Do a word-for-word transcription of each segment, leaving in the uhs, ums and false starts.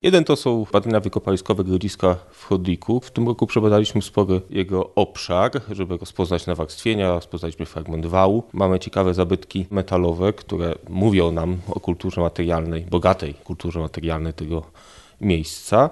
Jeden to są badania wykopaliskowe grodziska w chodniku. W tym roku przebadaliśmy spory jego obszar, żeby rozpoznać nawarstwienia, rozpoznaliśmy fragment wału. Mamy ciekawe zabytki metalowe, które mówią nam o kulturze materialnej, bogatej kulturze materialnej tego miejsca.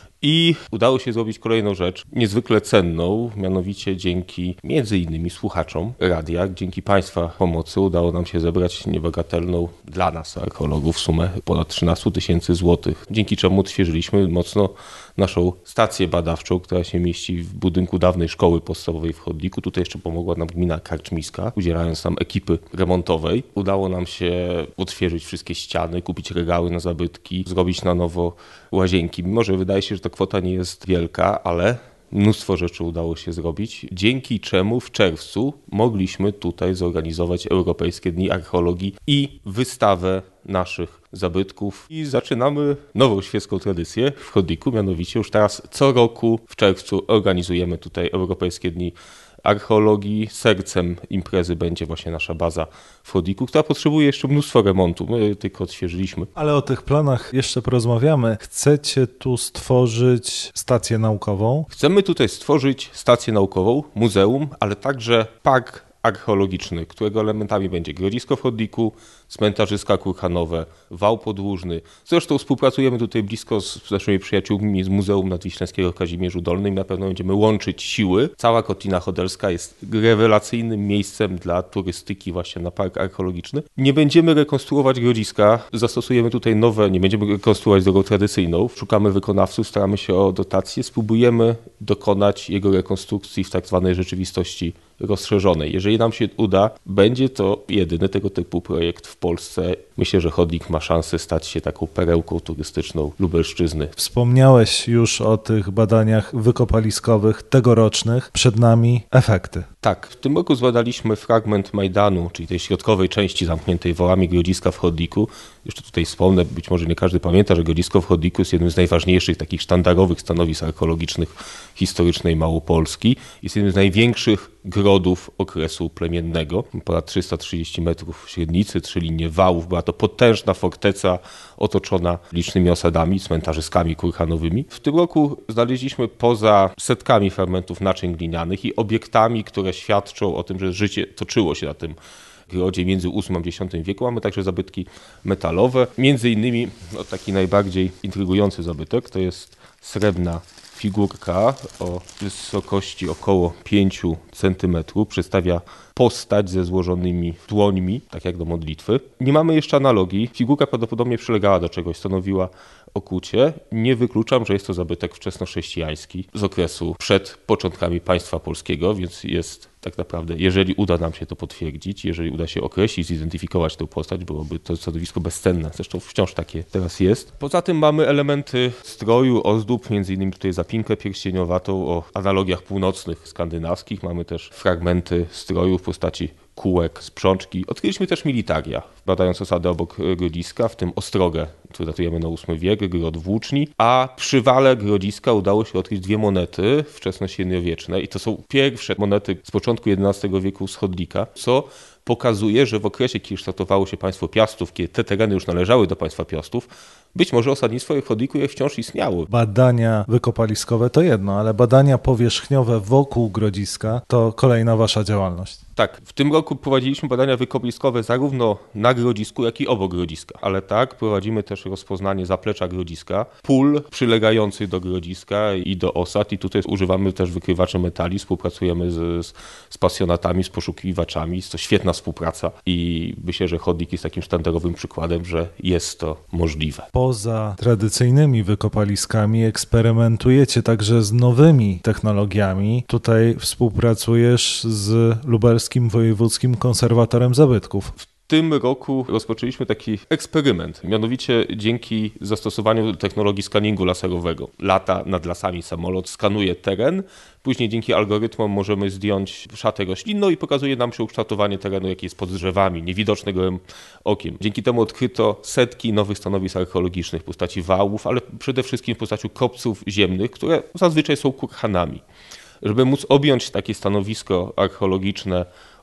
I udało się zrobić kolejną rzecz, niezwykle cenną, mianowicie dzięki między innymi słuchaczom radia, dzięki Państwa pomocy udało nam się zebrać niebagatelną dla nas, archeologów, sumę ponad trzynaście tysięcy złotych, dzięki czemu odświeżyliśmy mocno naszą stację badawczą, która się mieści w budynku dawnej szkoły podstawowej w Chodniku. Tutaj jeszcze pomogła nam gmina Karczmiska, udzielając nam ekipy remontowej. Udało nam się odświeżyć wszystkie ściany, kupić regały na zabytki, zrobić na nowo łazienki. Mimo że wydaje się, że ta kwota nie jest wielka, ale mnóstwo rzeczy udało się zrobić, dzięki czemu w czerwcu mogliśmy tutaj zorganizować Europejskie Dni Archeologii i wystawę naszych zabytków. I zaczynamy nową świecką tradycję w Chodniku, mianowicie już teraz co roku w czerwcu organizujemy tutaj Europejskie Dni Archeologii. Sercem imprezy będzie właśnie nasza baza w Chodniku, która potrzebuje jeszcze mnóstwo remontu. My tylko odświeżyliśmy. Ale o tych planach jeszcze porozmawiamy. Chcecie tu stworzyć stację naukową? Chcemy tutaj stworzyć stację naukową, muzeum, ale także park archeologiczny, którego elementami będzie grodzisko w Chodniku, cmentarzyska kurhanowe, wał podłużny. Zresztą współpracujemy tutaj blisko z naszymi przyjaciółmi z Muzeum Nadwiślańskiego w Kazimierzu Dolnym. Na pewno będziemy łączyć siły. Cała Kotlina Chodelska jest rewelacyjnym miejscem dla turystyki właśnie na park archeologiczny. Nie będziemy rekonstruować grodziska, zastosujemy tutaj nowe, nie będziemy rekonstruować drogą tradycyjną. Szukamy wykonawców, staramy się o dotacje, spróbujemy dokonać jego rekonstrukcji w tak zwanej rzeczywistości rozszerzonej. Jeżeli nam się uda, będzie to jedyny tego typu projekt w Polsce. Myślę, że Chodnik ma szansę stać się taką perełką turystyczną Lubelszczyzny. Wspomniałeś już o tych badaniach wykopaliskowych tegorocznych. Przed nami efekty. Tak, w tym roku zbadaliśmy fragment Majdanu, czyli tej środkowej części zamkniętej wałami grodziska w Chodniku. Jeszcze tutaj wspomnę, być może nie każdy pamięta, że grodzisko w Chodniku jest jednym z najważniejszych takich sztandarowych stanowisk archeologicznych historycznej Małopolski. Jest jednym z największych grodów okresu plemiennego. Ponad trzysta trzydzieści metrów średnicy, trzy linie wałów. Była to potężna forteca otoczona licznymi osadami, cmentarzyskami kurhanowymi. W tym roku znaleźliśmy poza setkami fragmentów naczyń glinianych i obiektami, które świadczą o tym, że życie toczyło się na tym grodzie między ósmym a dziesiątym wieku. Mamy także zabytki metalowe. Między innymi no, taki najbardziej intrygujący zabytek to jest srebrna figurka o wysokości około pięć centymetrów. Przedstawia postać ze złożonymi dłońmi, tak jak do modlitwy. Nie mamy jeszcze analogii. Figurka prawdopodobnie przylegała do czegoś, stanowiła okucie. Nie wykluczam, że jest to zabytek wczesnochrześcijański z okresu przed początkami państwa polskiego, więc jest tak naprawdę, jeżeli uda nam się to potwierdzić, jeżeli uda się określić, zidentyfikować tę postać, byłoby to stanowisko bezcenne. Zresztą wciąż takie teraz jest. Poza tym mamy elementy stroju, ozdób, między innymi tutaj zapinkę pierścieniowatą o analogiach północnych, skandynawskich. Mamy też fragmenty stroju w postaci kółek, sprzączki. Odkryliśmy też militaria, badając osady obok grodziska, w tym ostrogę, którą datujemy na ósmy wiek, grod włóczni, a przy wale grodziska udało się odkryć dwie monety wczesnośredniowieczne i to są pierwsze monety z początku jedenastego wieku z Chodnika, co pokazuje, że w okresie, kiedy kształtowało się państwo Piastów, kiedy te tereny już należały do państwa Piastów, być może osadnictwo w Chodniku wciąż istniało. Badania wykopaliskowe to jedno, ale badania powierzchniowe wokół grodziska to kolejna wasza działalność. Tak, w tym roku prowadziliśmy badania wykopaliskowe zarówno na grodzisku, jak i obok grodziska. Ale tak, prowadzimy też rozpoznanie zaplecza grodziska, pól przylegających do grodziska i do osad i tutaj używamy też wykrywaczy metali, współpracujemy z, z, z pasjonatami, z poszukiwaczami. Jest to świetna współpraca i myślę, że Chodnik jest takim sztandarowym przykładem, że jest to możliwe. Poza tradycyjnymi wykopaliskami eksperymentujecie także z nowymi technologiami. Tutaj współpracujesz z Lubelskim Wojewódzkim Konserwatorem Zabytków. W tym roku rozpoczęliśmy taki eksperyment, mianowicie dzięki zastosowaniu technologii skaningu laserowego. Lata nad lasami samolot, skanuje teren, później dzięki algorytmom możemy zdjąć szatę roślinną i pokazuje nam się ukształtowanie terenu, jaki jest pod drzewami, niewidoczny gołym okiem. Dzięki temu odkryto setki nowych stanowisk archeologicznych w postaci wałów, ale przede wszystkim w postaci kopców ziemnych, które zazwyczaj są kurhanami. Żeby móc objąć takie stanowisko archeologiczne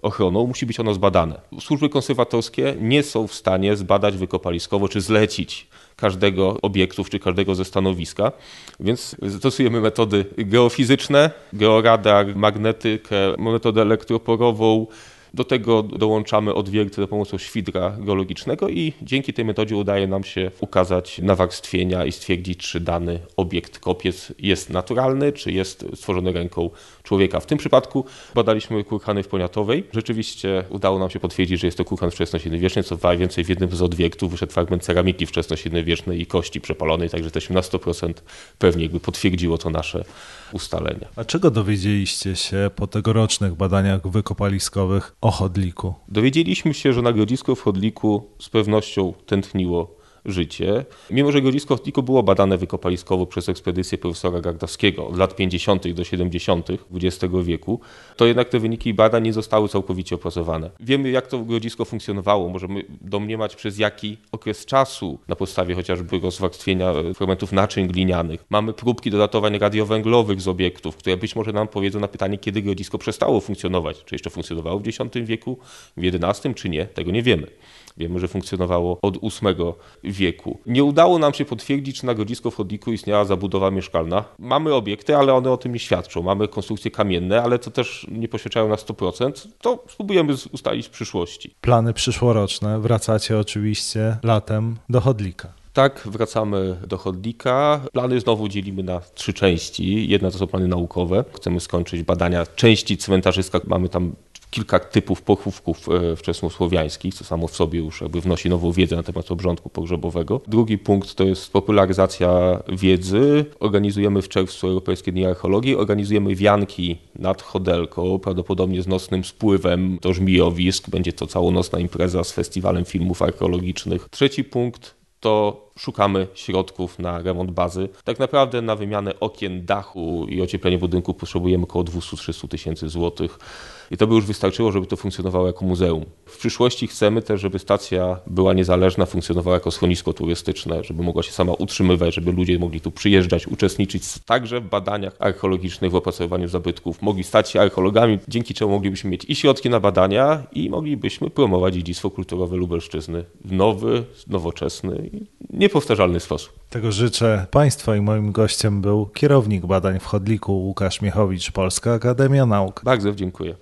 ochroną, musi być ono zbadane. Służby konserwatorskie nie są w stanie zbadać wykopaliskowo czy zlecić każdego obiektu czy każdego ze stanowiska, więc stosujemy metody geofizyczne, georadar, magnetykę, metodę elektroporową. Do tego dołączamy odwierty za pomocą świdra geologicznego i dzięki tej metodzie udaje nam się ukazać nawarstwienia i stwierdzić, czy dany obiekt, kopiec jest naturalny, czy jest stworzony ręką człowieka. W tym przypadku badaliśmy kurhany w Poniatowej. Rzeczywiście udało nam się potwierdzić, że jest to kurhan wczesnośredniowieczny, co więcej, w jednym z odwiertów wyszedł fragment ceramiki wczesnośredniowiecznej i kości przepalonej, także jesteśmy na sto procent pewni, jakby potwierdziło to nasze ustalenia. A czego dowiedzieliście się po tegorocznych badaniach wykopaliskowych o Chodliku? Dowiedzieliśmy się, że na grodzisku w Chodliku z pewnością tętniło życie. Mimo że grodzisko w Chodliku było badane wykopaliskowo przez ekspedycję profesora Gardawskiego od lat pięćdziesiątych do siedemdziesiątych dwudziestego wieku, to jednak te wyniki badań nie zostały całkowicie opracowane. Wiemy, jak to grodzisko funkcjonowało. Możemy domniemać, przez jaki okres czasu na podstawie chociażby rozwarstwienia fragmentów naczyń glinianych. Mamy próbki do datowań radiowęglowych z obiektów, które być może nam powiedzą na pytanie, kiedy grodzisko przestało funkcjonować. Czy jeszcze funkcjonowało w dziesiątym wieku, w jedenastym, czy nie? Tego nie wiemy. Wiemy, że funkcjonowało od ósmego wieku. Nie udało nam się potwierdzić, czy na grodzisku w Chodliku istniała zabudowa mieszkalna. Mamy obiekty, ale one o tym nie świadczą. Mamy konstrukcje kamienne, ale to też nie poświadczają na sto procent. To spróbujemy ustalić w przyszłości. Plany przyszłoroczne. Wracacie oczywiście latem do Chodlika. Tak, wracamy do Chodlika. Plany znowu dzielimy na trzy części. Jedna to są plany naukowe. Chcemy skończyć badania części cmentarzyska. Mamy tam kilka typów pochówków wczesnosłowiańskich, co samo w sobie już jakby wnosi nową wiedzę na temat obrządku pogrzebowego. Drugi punkt to jest popularyzacja wiedzy. Organizujemy w czerwcu Europejskie Dni Archeologii, organizujemy wianki nad Chodelką, prawdopodobnie z nocnym spływem do żmijowisk. Będzie to całonocna impreza z festiwalem filmów archeologicznych. Trzeci punkt to szukamy środków na remont bazy. Tak naprawdę na wymianę okien, dachu i ocieplenie budynku potrzebujemy około dwieście do trzystu tysięcy złotych. I to by już wystarczyło, żeby to funkcjonowało jako muzeum. W przyszłości chcemy też, żeby stacja była niezależna, funkcjonowała jako schronisko turystyczne, żeby mogła się sama utrzymywać, żeby ludzie mogli tu przyjeżdżać, uczestniczyć także w badaniach archeologicznych, w opracowywaniu zabytków, mogli stać się archeologami, dzięki czemu moglibyśmy mieć i środki na badania i moglibyśmy promować dziedzictwo kulturowe Lubelszczyzny w nowy, nowoczesny i niepowtarzalny sposób. Tego życzę Państwa i moim gościem był kierownik badań w Chodliku Łukasz Miechowicz, Polska Akademia Nauk. Bardzo dziękuję.